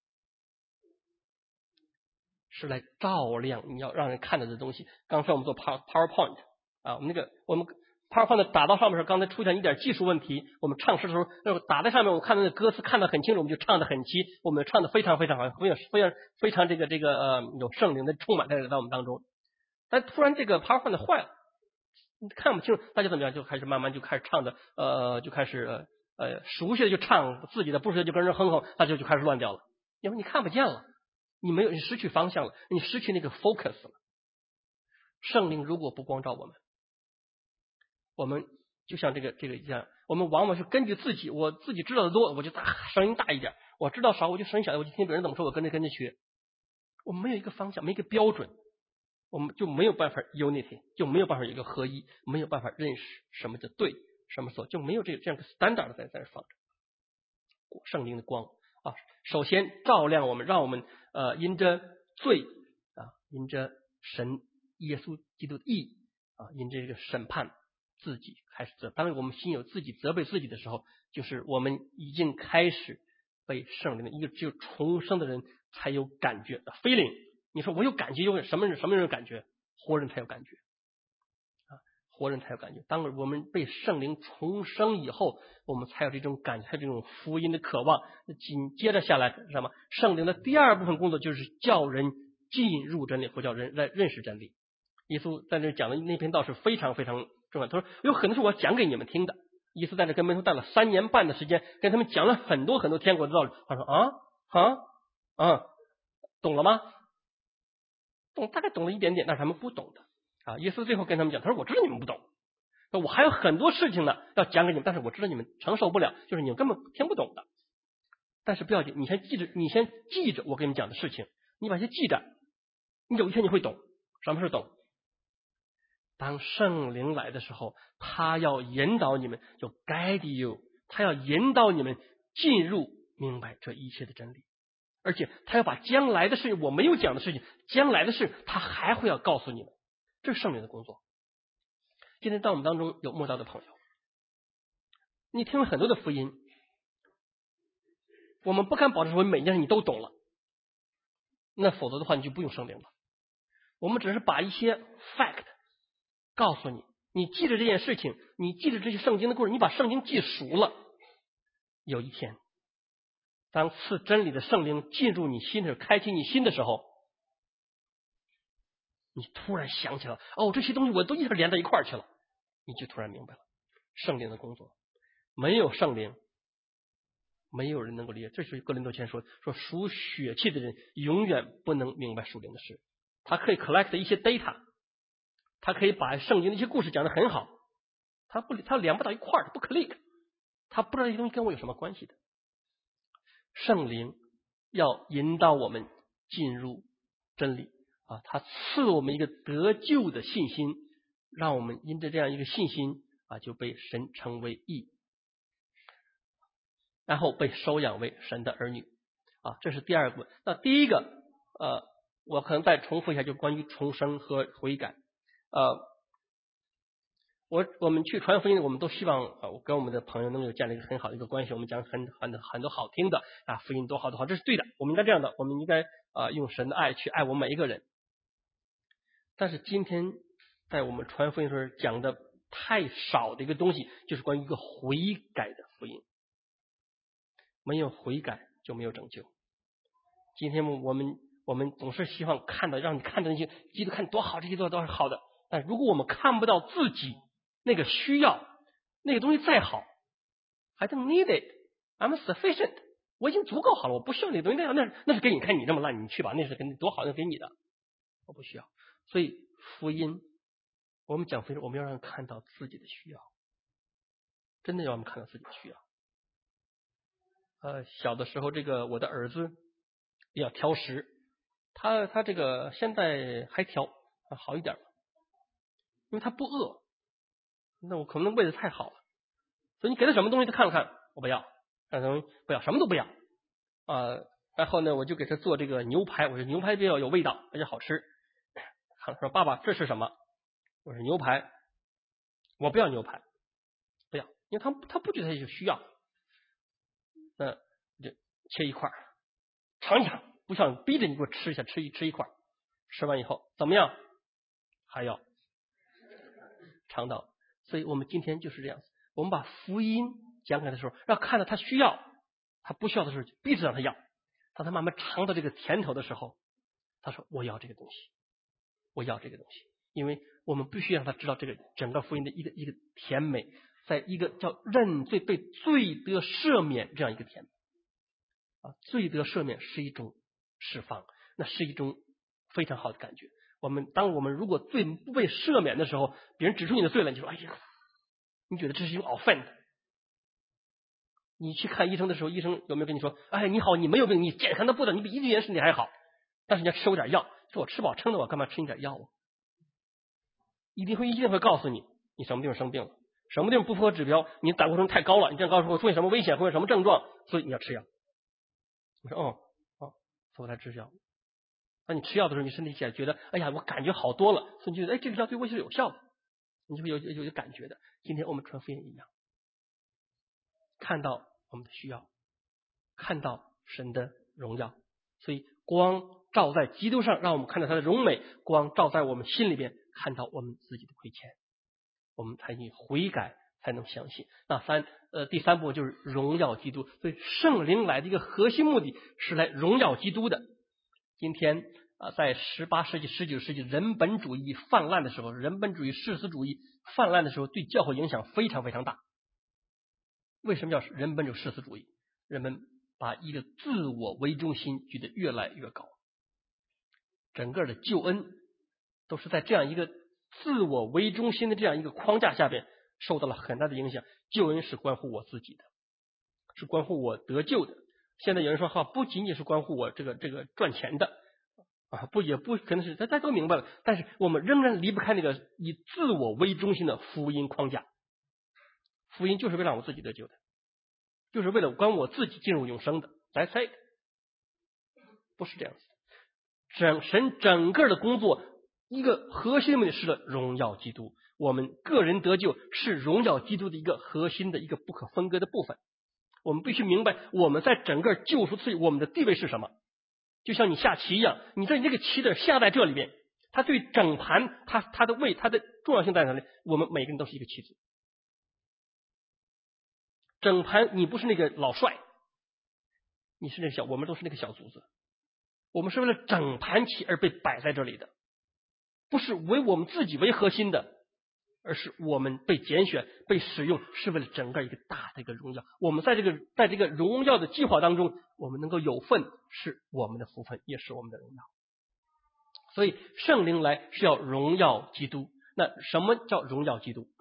是来照亮你要让人看到的东西。刚才我们做 PowerPoint 啊，我们那个我们 PowerPoint 打到上面的时候，刚才出现一点技术问题，我们唱诗的时候，那个打在上面，我看到那个歌词看得很清楚，我们就唱得很齐，我们唱得非常非常好，非常非常非常这个这个呃有圣灵的充满在在我们当中。但突然这个 PowerPoint 坏了，看不清楚，大家怎么样？就开始慢慢就开始唱的呃就开始呃熟悉的就唱自己的，不熟悉的就跟人哼哼，那就就开始乱掉了，因为你看不见了。你没有，你失去方向了，你失去那个 focus 了。圣灵如果不光照我们，我们就像这个这个一样，我们往往是根据自己，我自己知道的多，我就大声音大一点；我知道少，我就声音小，我就听别人怎么说，我跟着跟着学。我们没有一个方向，没一个标准，我们就没有办法 unity， 就没有办法有一个合一，没有办法认识什么叫对，什么错，就没有这个这样的 standard 在在放着。圣灵的光啊，首先照亮我们，让我们呃因着罪啊，因着神耶稣基督的义啊，因着这个审判自己开始责。当我们心有自己责备自己的时候，就是我们已经开始被圣灵的一个只有重生的人才有感觉的 feeling。你说我有感觉，有什么人什么人有感觉？活人才有感觉。活人才有感觉。当我们被圣灵重生以后，我们才有这种感觉，才有这种福音的渴望。紧接着下来是什么？圣灵的第二部分工作就是叫人进入真理，或叫人来认识真理。耶稣在这讲的那篇道是非常非常重要。他说有很多是我讲给你们听的。耶稣在这跟门徒待了三年半的时间，跟他们讲了很多很多天国的道理。他说啊啊啊，懂了吗？懂，大概懂了一点点，但是他们不懂的。啊，耶稣最后跟他们讲，他说我知道你们不懂，我还有很多事情呢要讲给你们，但是我知道你们承受不了，就是你们根本听不懂的。但是不要紧，你先记着，你先记着我跟你们讲的事情，你把它记着，你有一天你会懂。什么是懂？当圣灵来的时候，他要引导你们，就 guide you， 他要引导你们进入明白这一切的真理，而且他要把将来的事情，我没有讲的事情，将来的事他还会要告诉你们。这是圣灵的工作。今天在我们当中有慕道的朋友，你听了很多的福音，我们不敢保证说每件事你都懂了，那否则的话你就不用圣灵了。我们只是把一些 fact 告诉你，你记着这件事情，你记着这些圣经的故事，你把圣经记熟了，有一天当赐真理的圣灵进入你心里，开启你心的时候，你突然想起来，哦，这些东西我都一直连在一块儿去了，你就突然明白了圣灵的工作。没有圣灵， 没有人能够理解。这是哥林多前说说属血气的人永远不能明白属灵的事。他可以 collect 一些 data， 他可以把圣经的一些故事讲得很好，他不他连不到一块儿，他不 click， 他不知道这些东西跟我有什么关系的。圣灵要引导我们进入真理啊，他赐我们一个得救的信心，让我们因着这样一个信心啊，就被神称为义，然后被收养为神的儿女啊，这是第二个。那第一个呃，我可能再重复一下，就关于重生和悔改。呃，我我们去传福音，我们都希望啊，我跟我们的朋友能够建立一个很好的一个关系，我们讲很很很多好听的啊，福音多好多好，这是对的，我们应该这样的，我们应该啊用神的爱去爱我们每一个人。但是今天在我们传福音的时候讲的太少的一个东西，就是关于一个悔改的福音。没有悔改就没有拯救。今天我们我们总是希望看到，让你看到那些基督看多好，这些都都是好的。但如果我们看不到自己那个需要，那个东西再好 ，I don't need it, I'm sufficient， 我已经足够好了，我不需要那个东西。那那那是给你看，你这么烂，你去吧，那是给你多好，那给你的，我不需要。所以福音，我们讲福音，我们要让人看到自己的需要，真的要让我们看到自己的需要。呃，小的时候，这个我的儿子比较挑食，他他这个现在还挑，好一点了，因为他不饿。那我可能喂的太好了，所以你给他什么东西他看了看，我不要，看什么不要，什么都不要啊、呃。然后呢，我就给他做这个牛排，我说牛排比较有味道，而且好吃。他说爸爸这是什么？我说牛排，我不要牛排，不要，因为他他不觉得他有需要。那就切一块尝一尝，不像逼着你给我吃一下，吃一吃一块，吃完以后怎么样？还要尝到。所以我们今天就是这样子，我们把福音讲给他的时候，让看到他需要，他不需要的时候就逼着让他要。当他慢慢尝到这个甜头的时候，他说我要这个东西，我要这个东西。因为我们必须让他知道这个整个福音的一个一个甜美，在一个叫认罪被罪得赦免这样一个甜美啊，罪得赦免是一种释放，那是一种非常好的感觉。我们当我们如果罪不被赦免的时候，别人指出你的罪了，你就说哎呀，你觉得这是一种 offense。你去看医生的时候，医生有没有跟你说，哎，你好，你没有病，你健康的不得，你比一亿人身体还好，但是你要吃我点药，说我吃饱撑的，我干嘛吃你点药啊？一定会一定会告诉你，你什么地方生病了，什么地方不符合指标，你胆固醇太高了，你这样告诉我出现什么危险，会有什么症状，所以你要吃药。我说哦哦，所以我才吃药。那你吃药的时候，你身体起来觉得，哎呀，我感觉好多了，所以你觉得，哎，这个药对我是有效的，你就会有有有感觉的。今天我们传福音一样，看到我们的需要，看到神的荣耀，所以光照在基督上，让我们看到他的荣美；光照在我们心里边，看到我们自己的亏欠，我们才以悔改，才能相信。那三呃第三步就是荣耀基督，所以圣灵来的一个核心目的是来荣耀基督的。今天啊、呃，在十八世纪、十九世纪人本主义泛滥的时候，人本主义、世俗主义泛滥的时候，对教会影响非常非常大。为什么叫人本主义、世俗主义？人们把一个自我为中心举得越来越高，整个的救恩都是在这样一个自我为中心的这样一个框架下边受到了很大的影响。救恩是关乎我自己的，是关乎我得救的。现在有人说哈，不仅仅是关乎我这个这个赚钱的啊，不也不可能是大家都明白了，但是我们仍然离不开那个以自我为中心的福音框架。福音就是为了让我自己得救的，就是为了关我自己进入永生的。That's it， 不是这样子。整神整个的工作，一个核心的目的是荣耀基督。我们个人得救是荣耀基督的一个核心的一个不可分割的部分。我们必须明白，我们在整个救赎次我们的地位是什么。就像你下棋一样，你在你这个棋子下在这里边，它对整盘它它的位它的重要性在哪里？我们每个人都是一个棋子。整盘你不是那个老帅，你是那个小，我们都是那个小卒子。我们是为了整盘棋而被摆在这里的，不是为我们自己为核心的， 而是我们被拣选、被使用，是为了整个一个大的一个荣耀。我们在这个在这个荣耀的计划当中，我们能够有份，是我们的福分，也是我们的荣耀。所以圣灵来是要荣耀基督。那什么叫荣耀基督？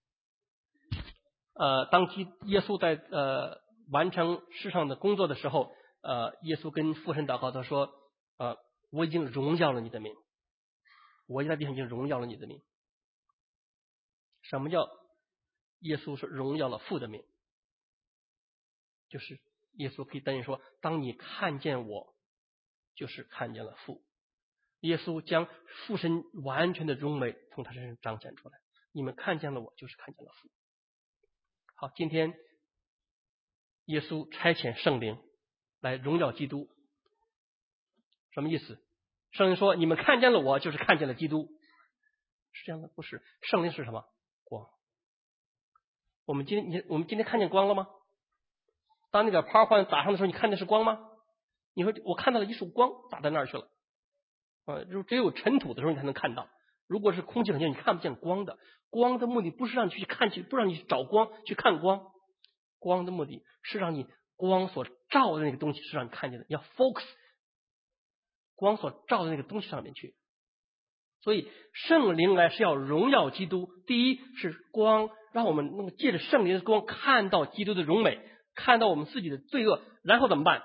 呃，当基耶稣在呃完成世上的工作的时候，呃，耶稣跟父神祷告，他说：“呃，我已经荣耀了你的名，我在地上已经荣耀了你的名。”什么叫耶稣是荣耀了父的名？就是耶稣可以等于说，当你看见我，就是看见了父。耶稣将父神完全的荣美从他身上彰显出来。你们看见了我，就是看见了父。好，今天耶稣差遣圣灵来荣耀基督，什么意思？圣灵说：“你们看见了我，就是看见了基督。”是这样的，不是？圣灵是什么？光。我们今天，你我们今天看见光了吗？当那个 PowerPoint 打上的时候，你看的是光吗？你说我看到了一束光打在那儿去了。呃，就只有尘土的时候你才能看到。如果是空气很清，你看不见光的。光的目的不是让你去看去，不让你去找光去看光。光的目的是让你光所照的那个东西是让你看见的，要 focus 光所照的那个东西上面去。所以圣灵来是要荣耀基督。第一是光，让我们能够借着圣灵的光看到基督的荣美，看到我们自己的罪恶，然后怎么办？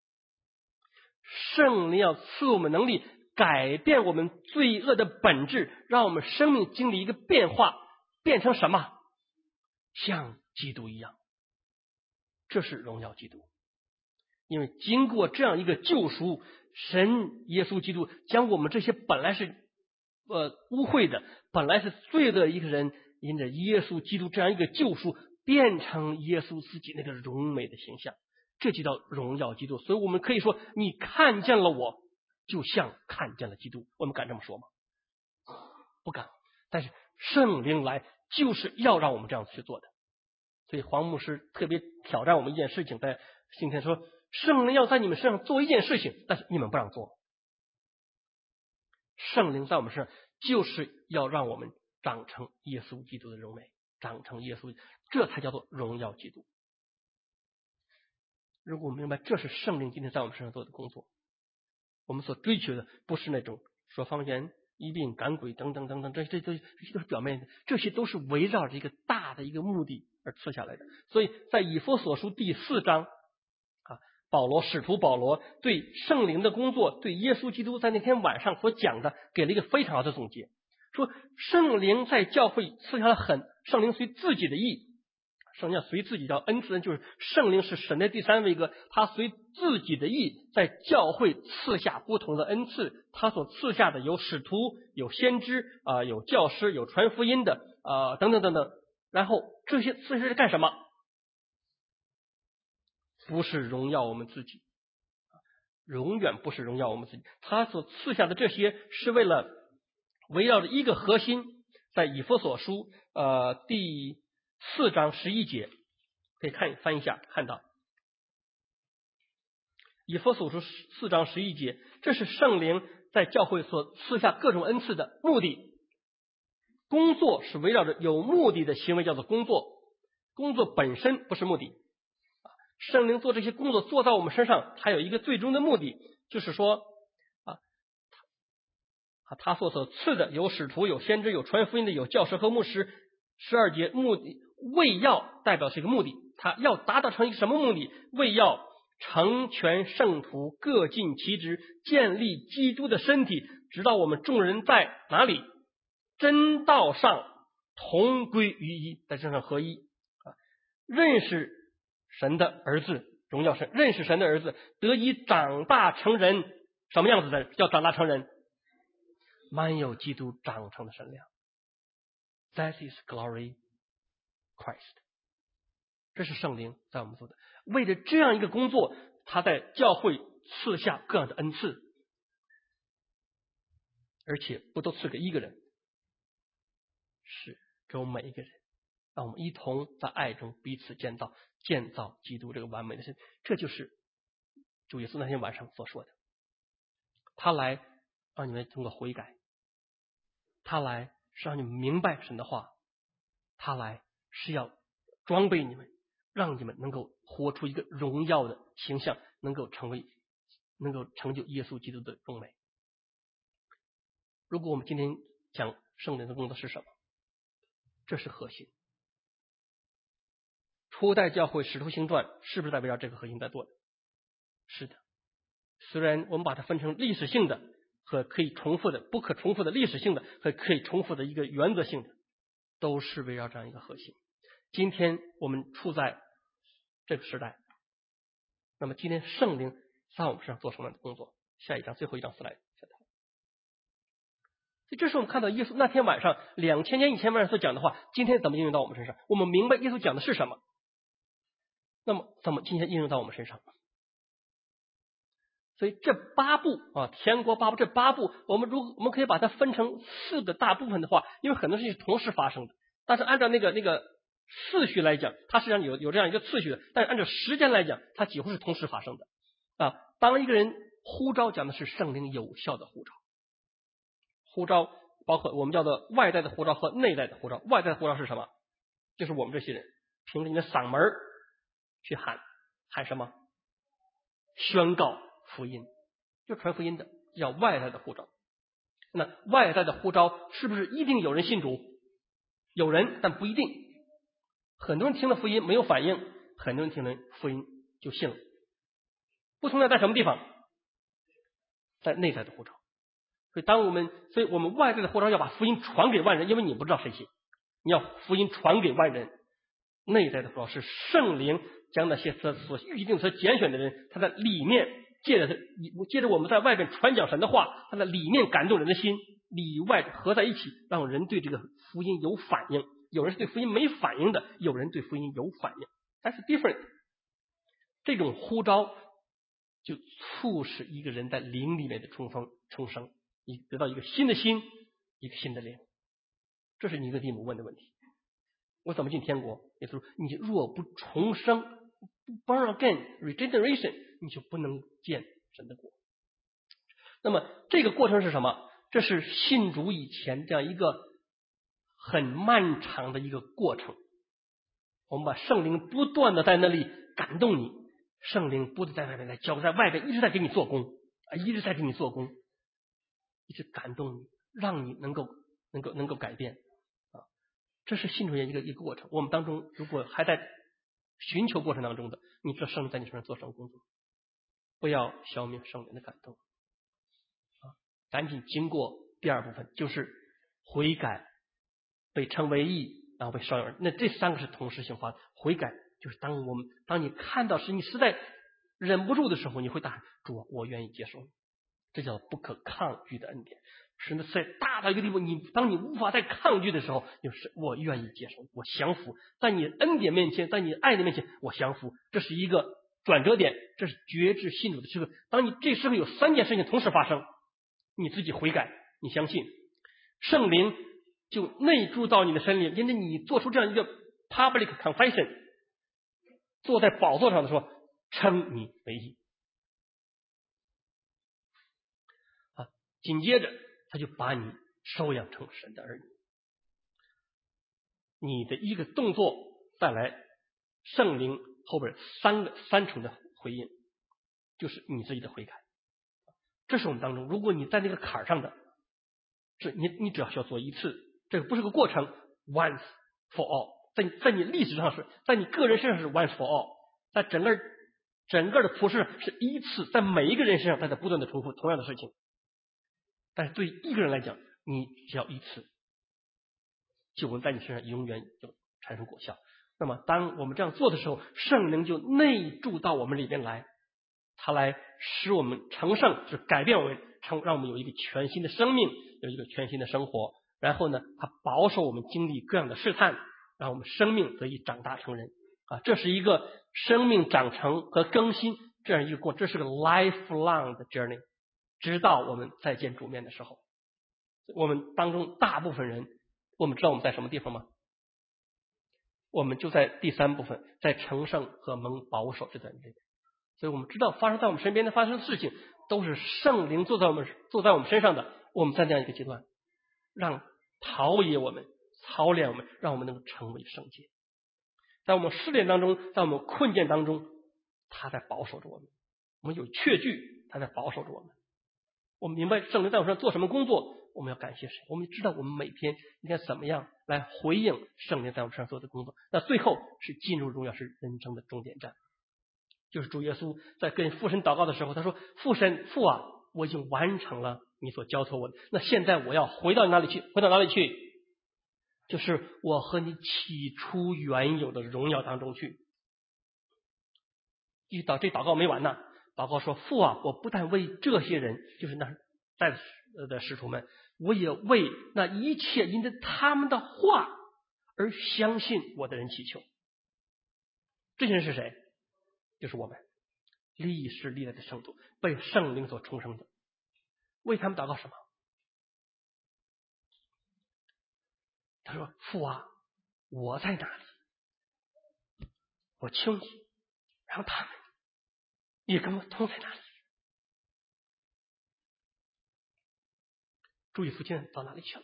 圣灵要赐我们能力，改变我们罪恶的本质，让我们生命经历一个变化，变成什么？像基督一样。这是荣耀基督。因为经过这样一个救赎，神耶稣基督将我们这些本来是呃污秽的，本来是罪的一个人，因着耶稣基督这样一个救赎，变成耶稣自己那个荣美的形象，这就叫荣耀基督。所以我们可以说，你看见了我，就像看见了基督。我们敢这么说吗？不敢。但是圣灵来就是要让我们这样去做的。所以黄牧师特别挑战我们一件事情，在今天说，圣灵要在你们身上做一件事情，但是你们不让做。圣灵在我们身上就是要让我们长成耶稣基督的荣美，长成耶稣，这才叫做荣耀基督。如果我们明白这是圣灵今天在我们身上做的工作，我们所追求的不是那种说方言、医病、赶鬼等等等等，这这这这些都是表面的，这些都是围绕着一个大的一个目的而赐下来的。所以在以弗所书第四章啊，保罗使徒保罗对圣灵的工作，对耶稣基督在那天晚上所讲的，给了一个非常好的总结，说圣灵在教会赐下了很，圣灵随自己的意，圣灵随自己叫恩赐，就是圣灵是神的第三位格，他随自己的意在教会赐下不同的恩赐，他所赐下的有使徒、有先知啊、呃，有教师、有传福音的啊、呃，等等等等。然后这些赐下是干什么？不是荣耀我们自己，永远不是荣耀我们自己。他所赐下的这些是为了围绕着一个核心，在以弗所书呃第四章十一节，可以看翻一下，看到以弗所书四章十一节，这是圣灵在教会所赐下各种恩赐的目的。工作是围绕着有目的的行为叫做工作，工作本身不是目的。圣灵做这些工作做到我们身上，还有一个最终的目的，就是说啊，他所所赐的有使徒、有先知、有传福音的、有教师和牧师。十二节目的为要代表是一个目的，他要达到成一个什么目的？为要成全圣徒，各尽其职，建立基督的身体，直到我们众人在哪里？真道上同归于一，在身上合一啊，认识神的儿子，荣耀神，认识神的儿子，得以长大成人。什么样子的叫长大成人？满有基督长成的身量。That is glory Christ。 这是圣灵在我们做的。为了这样一个工作，他在教会赐下各样的恩赐，而且不都赐给一个人，是给我们每一个人，让我们一同在爱中彼此建造，建造基督这个完美的身。这就是主耶稣那天晚上所说的，他来让你们通过悔改，他来是让你们明白神的话， 他来是要装备你们，让你们能够活出一个荣耀的形象，能够成为能够成就耶稣基督的荣美。如果我们今天讲圣灵的工作是什么，这是核心。初代教会使徒行传是不是在围绕这个核心在做的？是的。虽然我们把它分成历史性的和可以重复的、不可重复的历史性的和可以重复的一个原则性的，都是围绕这样一个核心。今天我们处在这个时代，那么今天圣灵在我们身上做什么样的工作？下一章最后一章slide。所以这是我们看到耶稣那天晚上两千年以前晚上所讲的话，今天怎么应用到我们身上？我们明白耶稣讲的是什么，那么怎么今天应用到我们身上？所以这八步啊，天国八步，这八步我们如我们可以把它分成四个大部分的话，因为很多事情是同时发生的，但是按照那个那个次序来讲，它实际上有有这样一个次序的，但是按照时间来讲，它几乎是同时发生的啊。当一个人呼召，讲的是圣灵有效的呼召，呼召包括我们叫做外在的呼召和内在的呼召。外在的呼召是什么？就是我们这些人凭着你的嗓门去喊喊什么？宣告福音，就传福音的叫外在的呼召。那外在的呼召是不是一定有人信主？有人，但不一定。很多人听了福音没有反应，很多人听了福音就信了。不同的在什么地方？在内在的呼召。所以当我们所以我们外在的呼召要把福音传给万人，因为你不知道谁信，你要福音传给万人。内在的呼召是圣灵将那些所预定、所拣选的人，他在里面借着借着我们在外边传讲神的话，他在里面感动人的心，里外合在一起，让人对这个福音有反应。有人是对福音没反应的，有人对福音有反应。That's different。这种呼召就促使一个人在灵里面的重生重生，你得到一个新的心，一个新的灵。这是尼哥底母问的问题。我怎么进天国？也就是说，你若不重生 ，born again regeneration， 你就不能见神的国。那么这个过程是什么？这是信主以前这样一个很漫长的一个过程。我们把圣灵不断的在那里感动你，圣灵不断在外面来教，在外面一直在给你做工啊，一直在给你做工，一直感动你，让你能够能够能够改变。这是信主的一个一个过程。我们当中如果还在寻求过程当中的，你知道圣灵在你身上做什么工作？不要消灭圣灵的感动啊！赶紧经过第二部分，就是悔改，被称为义，然后被烧养。那这三个是同时性化的。悔改就是当我们当你看到是你实在忍不住的时候，你会大喊主啊，我愿意接受你。这叫不可抗拒的恩典。神的在大到一个地步，你当你无法再抗拒的时候，就是我愿意接受，我降服，在你恩典面前，在你爱的面前，我降服。这是一个转折点，这是觉知信主的时刻。当你这时候有三件事情同时发生，你自己悔改，你相信，圣灵就内住到你的身里，因为你做出这样一个 public confession， 坐在宝座上的时候，称你为义。啊，紧接着他就把你收养成神的儿女。你的一个动作带来圣灵后边三个三重的回应，就是你自己的悔改。这是我们当中，如果你在那个坎上的，是你你只要需要做一次，这个不是个过程 ，once for all， 在在你历史上是，在你个人身上是 once for all， 在整个整个的服事是一次，在每一个人身上，他在不断的重复同样的事情。但是对一个人来讲，你只要一次，救恩在你身上永远就产生果效。那么当我们这样做的时候，圣灵就内住到我们里边来，他来使我们成圣，就是改变我们，成让我们有一个全新的生命，有一个全新的生活。然后呢，他保守我们经历各样的试探，让我们生命得以长大成人啊，这是一个生命长成和更新这样一个过程，这是个 lifelong 的 journey。直到我们再见主面的时候，我们当中大部分人，我们知道我们在什么地方吗？我们就在第三部分，在成圣和蒙保守这段里面。所以我们知道发生在我们身边的发生的事情，都是圣灵坐在我们坐在我们身上的。我们在这样一个阶段，让陶冶我们、 操练我们，让我们能够成为圣洁。在我们试炼当中，在我们困境当中，他在保守着我们。我们有确据，他在保守着我们。我们明白圣灵在我身上做什么工作，我们要感谢神。我们知道我们每天应该怎么样来回应圣灵在我们身上做的工作。那最后是进入荣耀，是人生的终点站。就是主耶稣在跟父神祷告的时候，他说：“父神，父啊，我已经完成了你所交托我的。那现在我要回到哪里去？回到哪里去？就是我和你起初原有的荣耀当中去。”一到这祷告没完呢，祷告说：“父啊，我不但为这些人，就是那在的使徒们，我也为那一切因着他们的话而相信我的人祈求。”这些人是谁？就是我们历世历代的圣徒，被圣灵所重生的。为他们祷告什么？他说：“父啊，我在哪里？我求你让他们也跟我同在哪里。”主耶稣现在到哪里去了？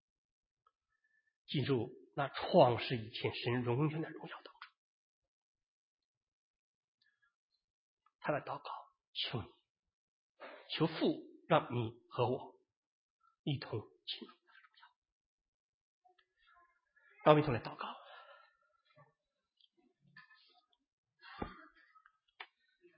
进入那创世以前神永远的荣耀当中。他在祷告，求你，求父让你和我一同进入他的荣耀。让我们一同来祷告。